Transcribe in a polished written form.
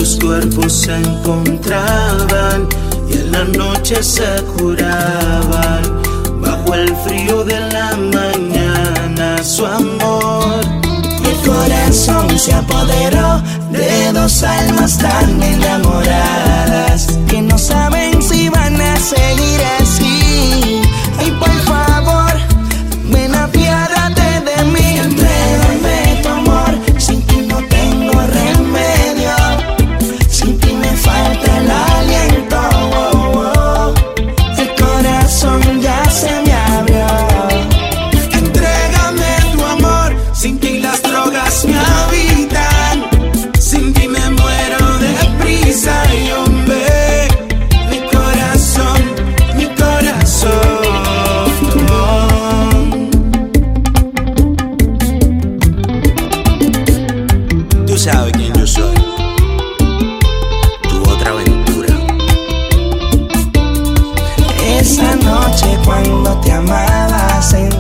sus cuerpos se encontraban y en la noche se curaban. Bajo el frío de la mañana su amor. Mi corazón se apoderó de dos almas tan enamoradas que no saben si van a seguir así. Ay, por favor, ven, apiádate de mí. Entrégame tu amor, sin ti no tengo remedio. Sin ti me falta el aliento. Oh, oh. El corazón ya se me abrió. Entrégame tu amor, sin ti las drogas me habitan. Sin ti me muero de prisa y hombre, mi corazón, mi corazón. Tú sabes quién yo soy, tu otra aventura. Esa noche cuando te amaba sentí